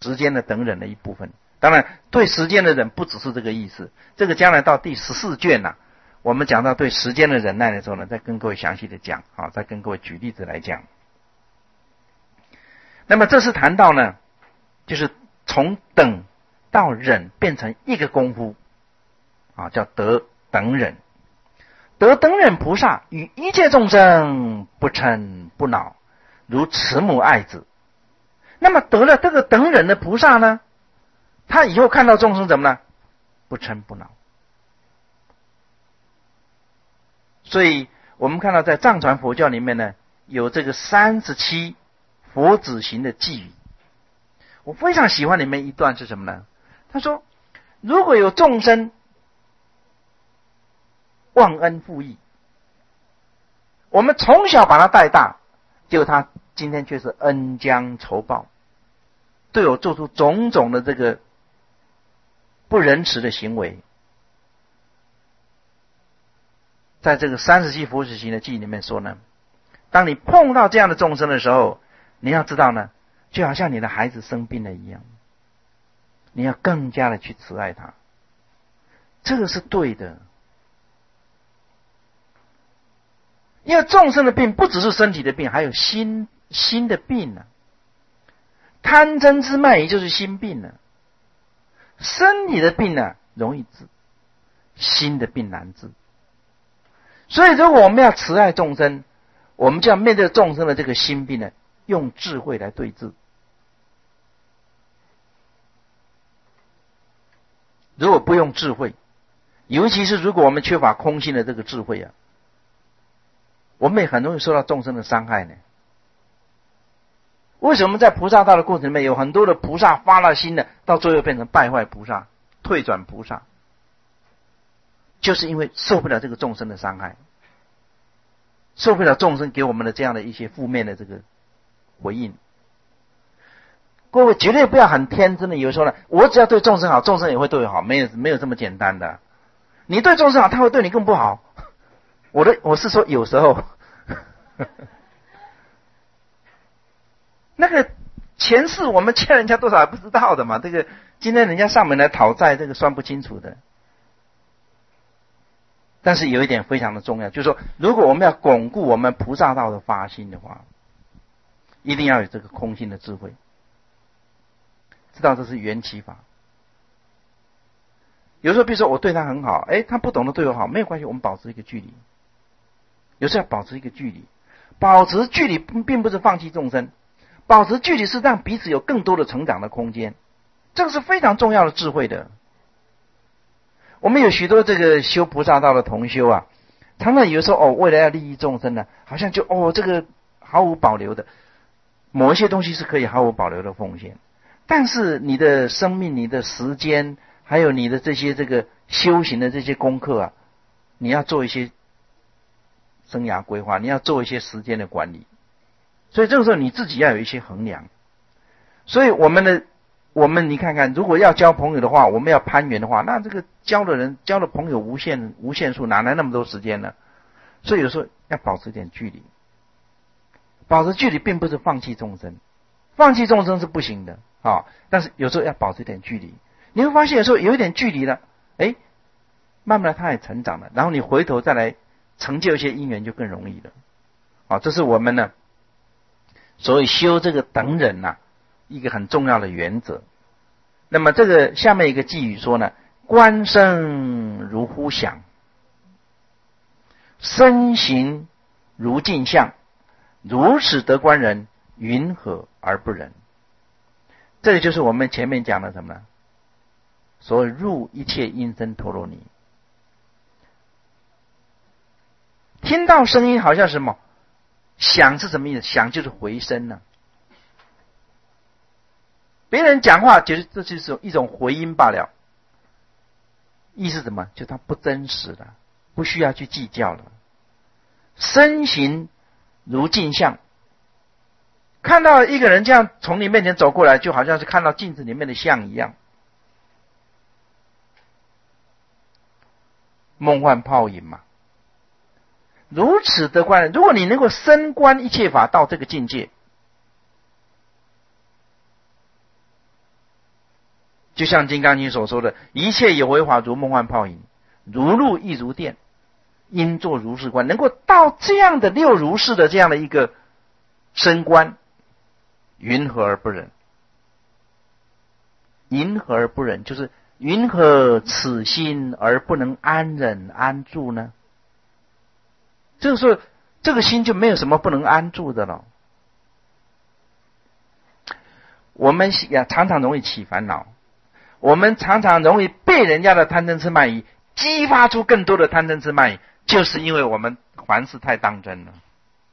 时间的等忍的一部分。当然对时间的忍不只是这个意思，这个将来到第14卷啊，我们讲到对时间的忍耐的时候呢，再跟各位详细的讲啊，再跟各位举例子来讲。那么这是谈到呢，就是从等到忍变成一个功夫啊，叫得等忍。得等忍菩萨与一切众生不嗔不恼，如慈母爱子。那么得了这个等忍的菩萨呢，他以后看到众生怎么呢？不嗔不恼。所以我们看到在藏传佛教里面呢，有这个37佛子行的寄语。我非常喜欢里面一段是什么呢？他说，如果有众生忘恩负义，我们从小把他带大，结果他今天却是恩将仇报，对我做出种种的这个不仁慈的行为。在这个37佛子行的记里面说呢，当你碰到这样的众生的时候，你要知道呢，就好像你的孩子生病了一样，你要更加的去慈爱他，这个是对的。因为众生的病不只是身体的病，还有心的病呢。贪嗔痴慢疑就是心病呢。身体的病呢容易治，心的病难治。所以如果我们要慈爱众生，我们就要面对众生的这个心病呢，用智慧来对治。如果不用智慧，尤其是如果我们缺乏空性的这个智慧啊，我们也很容易受到众生的伤害呢。为什么在菩萨道的过程里面，有很多的菩萨发了心的，到最后变成败坏菩萨、退转菩萨，就是因为受不了这个众生的伤害，受不了众生给我们的这样的一些负面的这个回应。各位绝对不要很天真的以为说呢，我只要对众生好，众生也会对我好，没有这么简单的。你对众生好，他会对你更不好。我是说有时候那个前世我们欠人家多少还不知道的嘛，这个今天人家上门来讨债，这个算不清楚的。但是有一点非常的重要，就是说如果我们要巩固我们菩萨道的发心的话，一定要有这个空性的智慧，知道这是缘起法。有时候比如说我对他很好，他不懂得对我好，没有关系，我们保持一个距离。有时候要保持一个距离，保持距离并不是放弃众生，保持距离是让彼此有更多的成长的空间，这个是非常重要的智慧的。我们有许多这个修菩萨道的同修啊，常常有时候为了要利益众生呢，好像就这个毫无保留的，某一些东西是可以毫无保留的奉献，但是你的生命、你的时间，还有你的这些这个修行的这些功课啊，你要做一些生涯规划，你要做一些时间的管理，所以这个时候你自己要有一些衡量。所以我们你看看，如果要交朋友的话，我们要攀缘的话，那这个交的朋友无限数，哪来那么多时间呢？所以有时候要保持一点距离。保持距离并不是放弃众生，放弃众生是不行的但是有时候要保持一点距离。你会发现有时候有一点距离了，慢慢的他也成长了，然后你回头再来成就一些因缘就更容易了。这是我们呢所谓修这个等忍一个很重要的原则。那么这个下面一个寄语说呢，观身如呼响，身形如镜像，如此得观人，云何而不仁？这个就是我们前面讲的什么呢？所谓入一切音声陀罗尼。听到声音好像什么？响是什么意思？响就是回声呢。别人讲话觉得这就是一种回音罢了，意思什么？就它不真实了，不需要去计较了。身形如镜像，看到一个人这样从你面前走过来，就好像是看到镜子里面的像一样。梦幻泡影嘛。如此得观人，如果你能够深观一切法到这个境界， 就像《金刚经》所说的，一切有为法如梦幻泡影，如露亦如电，应作如是观。能够到这样的六如是的这样的一个深观，云何而不忍？云何而不忍？就是云何此心而不能安忍安住呢？就是这个心就没有什么不能安住的了。我们也常常容易起烦恼，我们常常容易被人家的贪嗔痴慢疑激发出更多的贪嗔痴慢疑，就是因为我们凡事太当真了，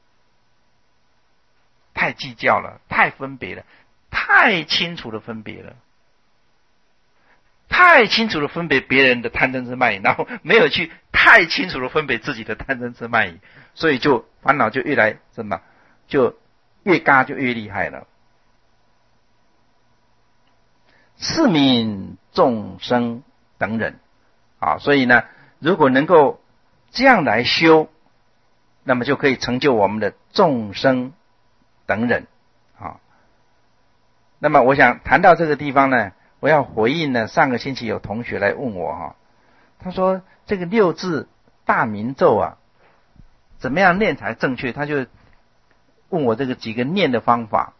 太计较了，太分别了，太清楚的分别了，太清楚的分别别人的贪嗔痴慢疑，然后没有去太清楚的分别自己的贪嗔痴慢疑，所以就烦恼就越来什么，就越嘎就越厉害了。是名众生等忍啊，所以呢，如果能够这样来修，那么就可以成就我们的众生等忍啊。那么我想谈到这个地方呢，我要回应呢，上个星期有同学来问我哈，他说这个六字大明咒啊，怎么样念才正确？他就问我这个几个念的方法。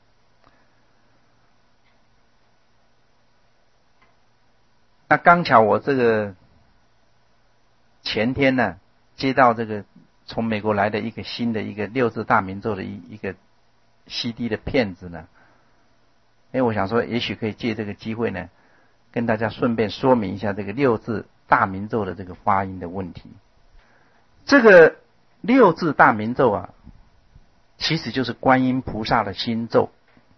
那刚巧我这个前天呢，接到这个从美国来的一个新的一个六字大明咒的一个 CD 的片子呢，我想说也许可以借这个机会呢，跟大家顺便说明一下这个六字大明咒的这个发音的问题。这个六字大明咒啊，其实就是观音菩萨的心咒。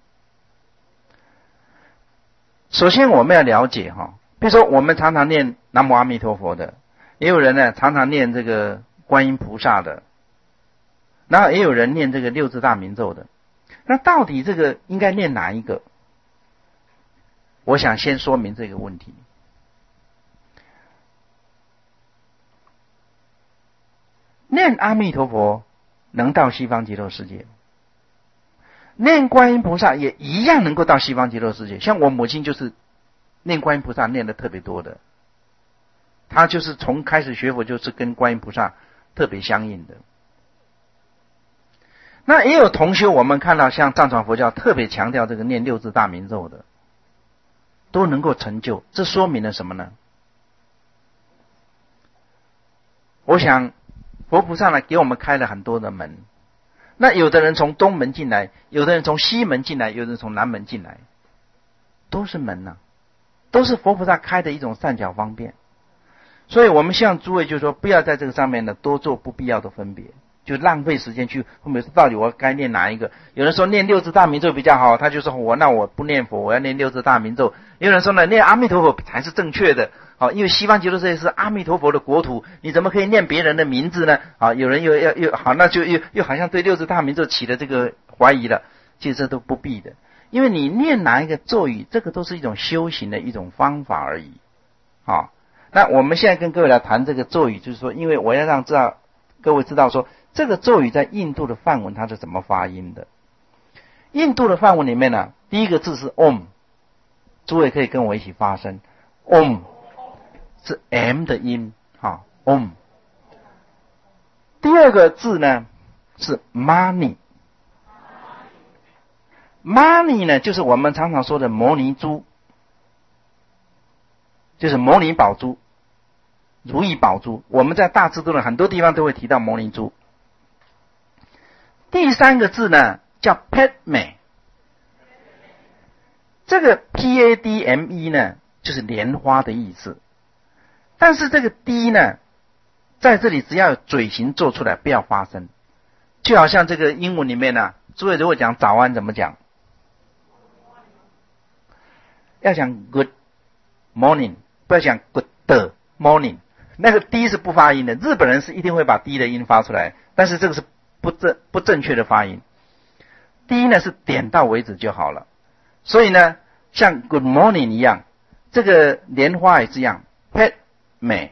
首先我们要了解哈，比如说我们常常念南无阿弥陀佛的，也有人呢常常念这个观音菩萨的，然后也有人念这个六字大明咒的。那到底这个应该念哪一个？我想先说明这个问题。念阿弥陀佛能到西方极乐世界，念观音菩萨也一样能够到西方极乐世界。像我母亲就是念观音菩萨念的特别多的，她就是从开始学佛就是跟观音菩萨特别相应的。那也有同修，我们看到像藏传佛教特别强调这个念六字大明咒的，都能够成就，这说明了什么呢？我想佛菩萨呢给我们开了很多的门，那有的人从东门进来，有的人从西门进来，有的人从南门进来，都是门啊，都是佛菩萨开的一种善巧方便。所以我们希望诸位就是说，不要在这个上面呢多做不必要的分别，就浪费时间去分别到底我该念哪一个。有人说念六字大明咒比较好，他就说那我不念佛，我要念六字大明咒。有人说呢，念阿弥陀佛才是正确的，因为西方极乐世界是阿弥陀佛的国土，你怎么可以念别人的名字呢？有人又好，那就又好像对六字大明咒起了这个怀疑了。其实这都不必的，因为你念哪一个咒语，这个都是一种修行的一种方法而已。那我们现在跟各位来谈这个咒语，就是说，因为我要让各位知道说，这个咒语在印度的梵文它是怎么发音的。印度的梵文里面呢，第一个字是 Om， 诸位可以跟我一起发声 Om， 是 M 的音Om。 第二个字呢是 Mani， Mani 呢就是我们常常说的摩尼珠，就是摩尼宝珠、如意宝珠，我们在大智度的很多地方都会提到摩尼珠。第三个字呢叫 Padme， 这个 Padme 呢就是莲花的意思，但是这个 D 呢在这里只要有嘴型做出来，不要发声，就好像这个英文里面呢，诸位如果讲早安怎么讲？要讲 Good morning， 不要讲 Good morning， 那个 D 是不发音的，日本人是一定会把 D 的音发出来，但是这个是不正确的发音。第一呢是点到为止就好了，所以呢像 Good morning 一样，这个莲花也是一样 Padme，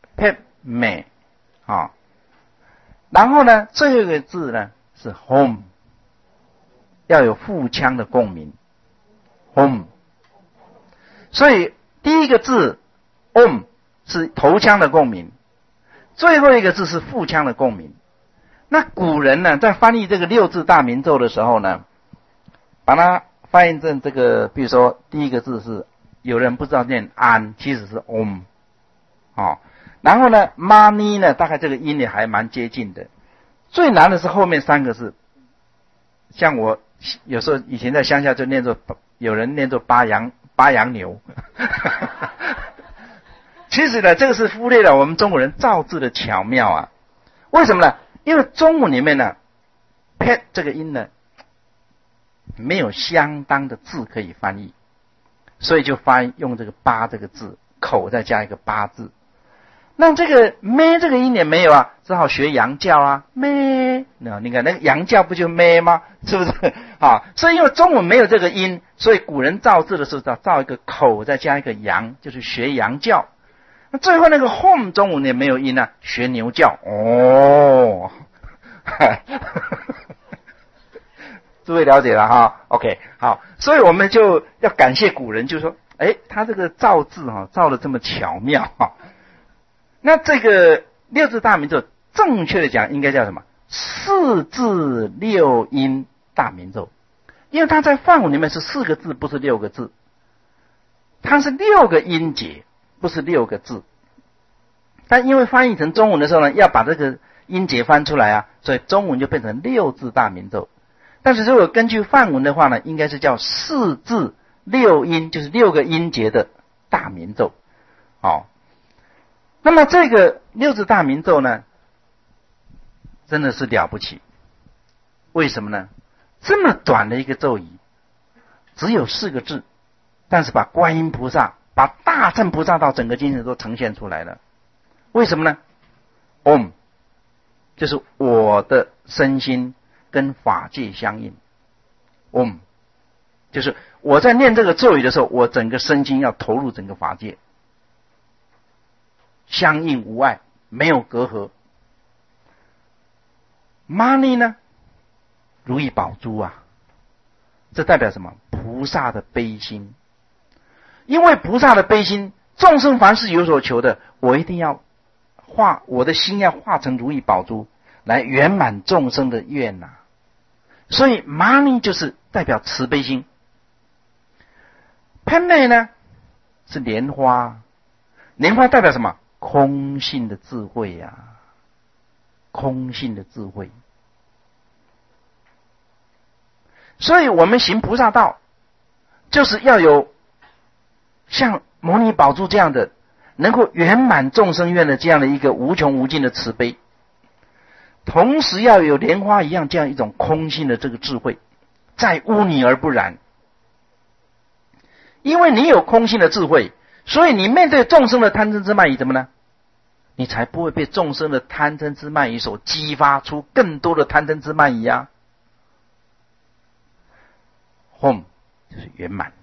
然后呢最后一个字呢是 Home， 要有腹腔的共鸣 Home。 所以第一个字 Om 是头腔的共鸣，最后一个字是腹腔的共鸣。那古人呢，在翻译这个六字大明咒的时候呢，把它翻译成这个，比如说第一个字是有人不知道念安，其实是 Om 然后呢 Mani 呢，大概这个音也还蛮接近的。最难的是后面三个字，像我有时候以前在乡下就念作，有人念作八羊牛其实呢，这个是忽略了我们中国人造字的巧妙啊。为什么呢？因为中文里面呢 pet 这个音呢没有相当的字可以翻译，所以就用这个八这个字，口再加一个八字。那这个咩这个音也没有啊，只好学羊叫啊，咩。你看那个羊叫不就咩吗？是不是所以因为中文没有这个音，所以古人造字的时候造一个口再加一个羊，就是学羊叫。那最后那个 home 中文也没有音啊，学牛叫。诸位了解了哈 ？OK， 好，所以我们就要感谢古人，就是说，他这个造字造得这么巧妙那这个六字大明咒，正确的讲应该叫什么？四字六音大明咒，因为它在梵文里面是4个字，不是6个字，它是6个音节，不是6个字。但因为翻译成中文的时候呢，要把这个音节翻出来啊，所以中文就变成6字大明咒。但是如果根据梵文的话呢，应该是叫4字6音，就是6个音节的大明咒。那么这个六字大明咒呢，真的是了不起。为什么呢？这么短的一个咒语，只有4个字，但是把观音菩萨、把大乘菩萨道整个精神都呈现出来了。为什么呢？ Om 就是我的身心跟法界相应。Om 就是我在念这个咒语的时候，我整个身心要投入整个法界，相应无碍，没有隔阂。Mani 呢，如意宝珠啊，这代表什么？菩萨的悲心。因为菩萨的悲心，众生凡是有所求的，我一定要我的心要化成如意宝珠，来圆满众生的愿所以 Mani 就是代表慈悲心。Padme 呢是莲花，莲花代表什么？空性的智慧空性的智慧。所以我们行菩萨道，就是要有像摩尼宝珠这样的能够圆满众生愿的这样的一个无穷无尽的慈悲，同时要有莲花一样这样一种空性的这个智慧，在污泥而不染。因为你有空性的智慧，所以你面对众生的贪嗔痴慢疑怎么呢？你才不会被众生的贪嗔痴慢疑所激发出更多的贪嗔痴慢疑Home 就是圆满，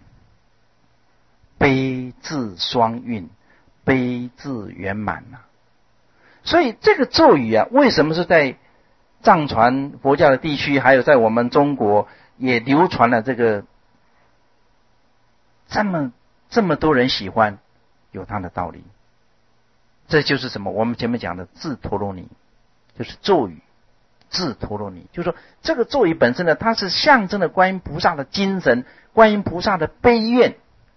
悲智双运，悲智圆满所以这个咒语为什么是在藏传佛教的地区，还有在我们中国也流传了这个这么多人喜欢，有它的道理。这就是什么？我们前面讲的智陀罗尼，就是咒语。智陀罗尼就是说，这个咒语本身呢，它是象征了观音菩萨的精神，观音菩萨的悲愿。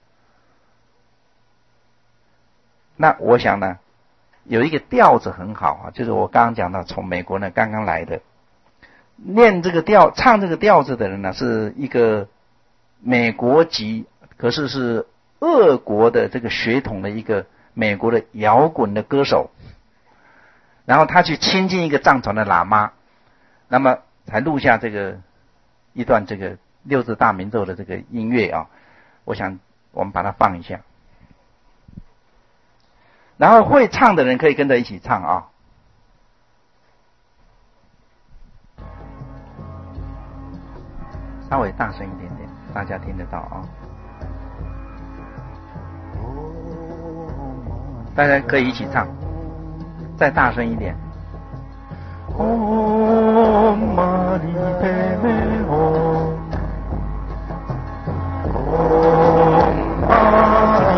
那我想呢，有一个调子很好就是我刚刚讲到从美国呢刚刚来的，念这个调唱这个调子的人呢，是一个美国籍，可是是俄国的这个血统的一个美国的摇滚的歌手，然后他去亲近一个藏传的喇嘛，那么才录下这个一段这个六字大明咒的这个音乐我想我们把它放一下，然后会唱的人可以跟着一起唱稍微大声一点点，大家听得到大家可以一起唱，再大声一点。Om Mani Padme Hum Om Mani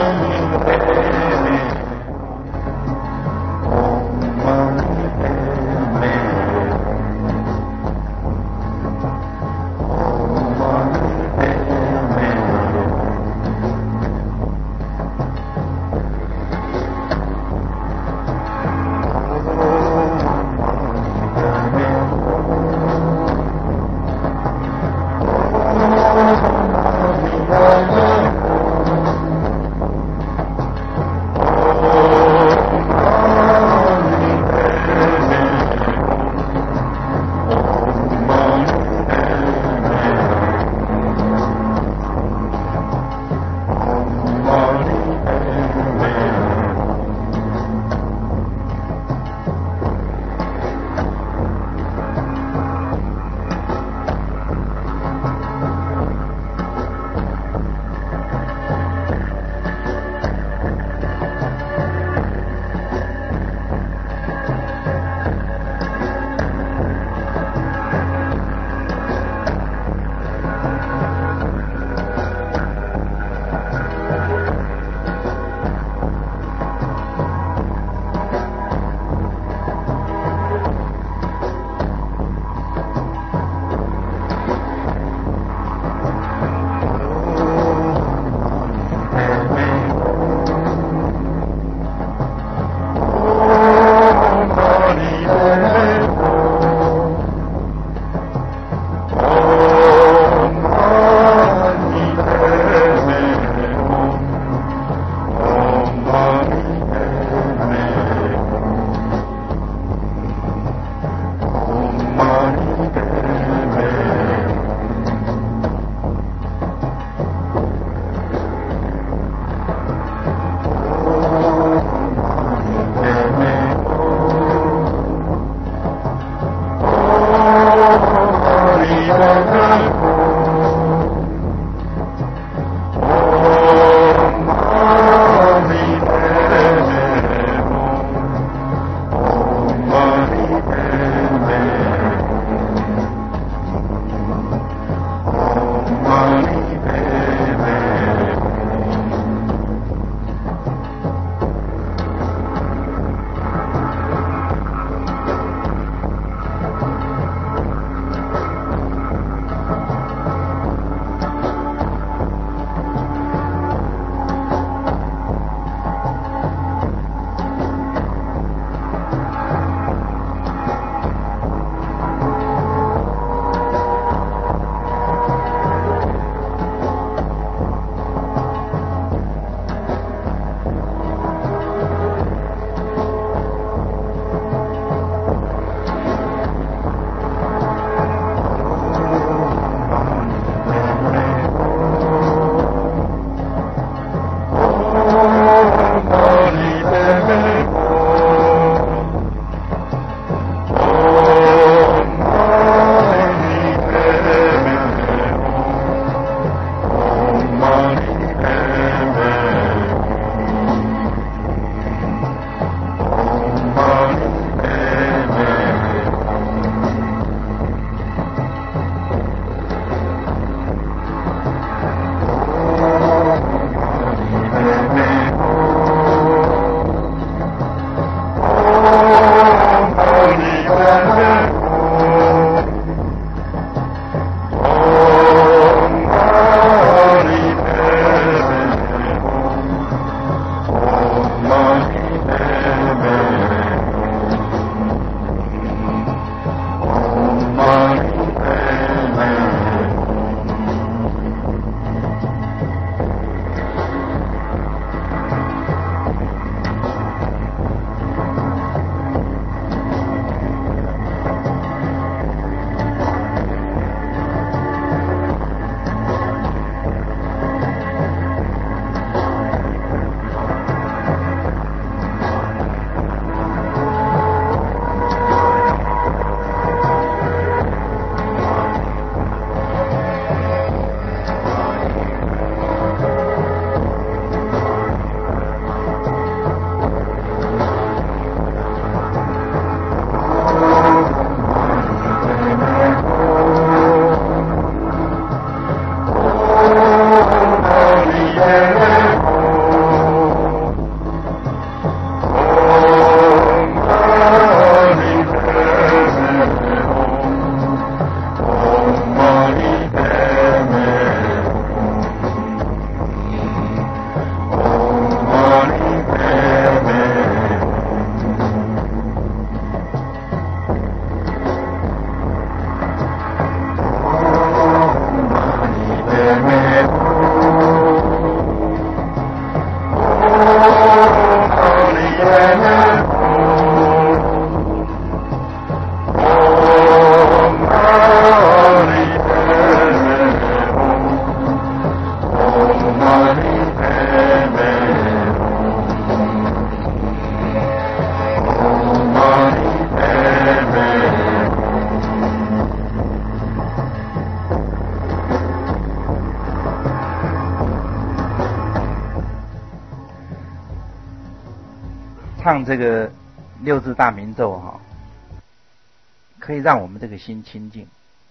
唱这个六字大明咒哈，可以让我们这个心清净。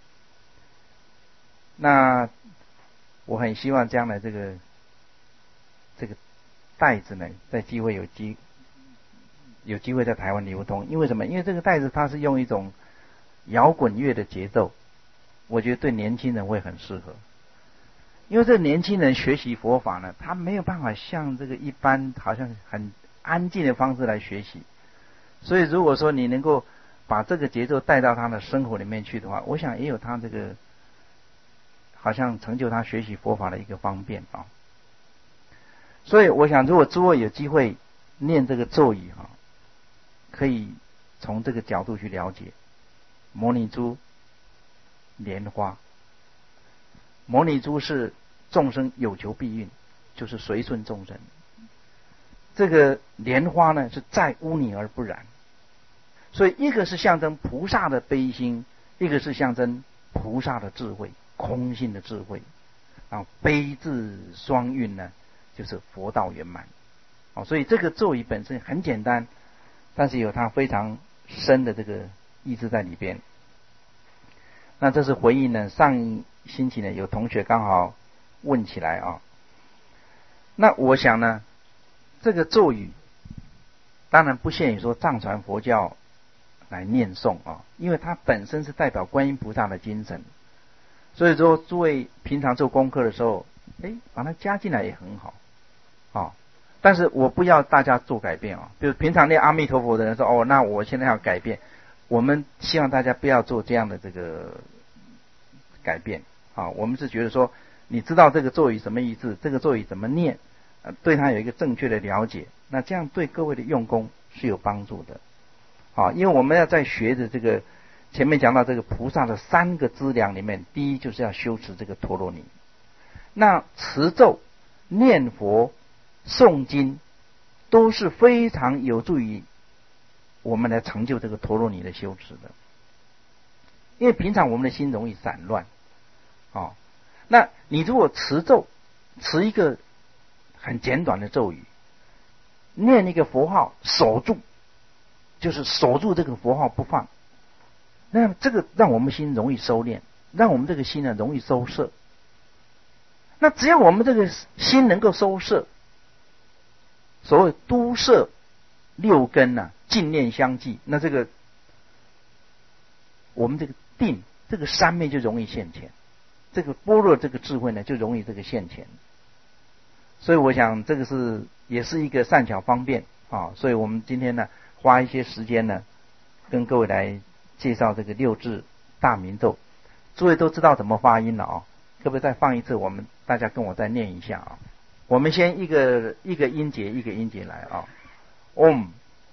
那我很希望将来这个带子呢，在机会有机会在台湾流通。因为什么？因为这个带子它是用一种摇滚乐的节奏，我觉得对年轻人会很适合。因为这年轻人学习佛法呢，他没有办法像这个一般好像很安静的方式来学习，所以如果说你能够把这个节奏带到他的生活里面去的话，我想也有他这个好像成就他学习佛法的一个方便啊。所以我想，如果诸位有机会念这个咒语啊，可以从这个角度去了解摩尼珠、莲花。摩尼珠是众生有求必应，就是随顺众生。这个莲花呢，是再污泥而不染。所以一个是象征菩萨的悲心，一个是象征菩萨的智慧，空性的智慧。然后悲智双运呢，就是佛道圆满。所以这个咒语本身很简单，但是有它非常深的这个意志在里边。那这是回应呢，上星期呢有同学刚好问起来啊。那我想呢，这个咒语当然不限于说藏传佛教来念诵啊，因为它本身是代表观音菩萨的精神，所以说诸位平常做功课的时候，把它加进来也很好啊。但是我不要大家做改变啊，比如平常念阿弥陀佛的人说那我现在要改变，我们希望大家不要做这样的这个改变啊。我们是觉得说，你知道这个咒语什么意思，这个咒语怎么念，对它有一个正确的了解，那这样对各位的用功是有帮助的啊。因为我们要在学的这个前面讲到这个菩萨的3个资粮里面，第一就是要修持这个陀罗尼。那持咒、念佛、诵经都是非常有助于我们来成就这个陀罗尼的修持的。因为平常我们的心容易散乱那你如果持咒，持一个很简短的咒语，念一个佛号，守住，就是守住这个佛号不放，那这个让我们心容易收敛，让我们这个心呢容易收摄。那只要我们这个心能够收摄，所谓都摄6根净念相继，那这个我们这个定这个三昧就容易现前，这个般若这个智慧呢就容易这个现前。所以我想这个也是一个善巧方便所以我们今天呢花一些时间呢跟各位来介绍这个6字大明咒。诸位都知道怎么发音了可不可以再放一次，我们大家跟我再念一下我们先一个音节一个音节来Om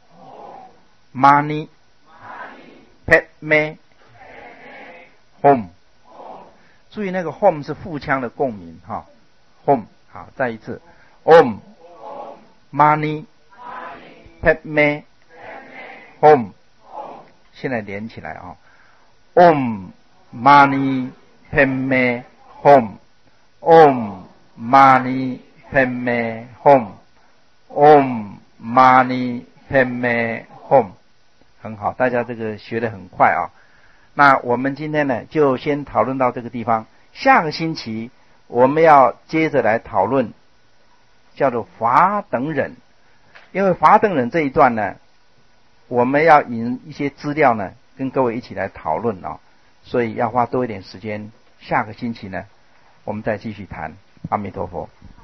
Mani Padme Hum。 注意那个 Hum 是腹腔的共鸣Hum。 好，再一次 Om Mani Padme Hum。 现在连起来Om Mani Padme Hum。 Om Mani Padme Hum。 Om Mani Padme Hum。 很好，大家这个学得很快那我们今天呢就先讨论到这个地方，下个星期我们要接着来讨论叫做法等忍。因为法等忍这一段呢，我们要引一些资料呢跟各位一起来讨论所以要花多一点时间，下个星期呢我们再继续谈。阿弥陀佛。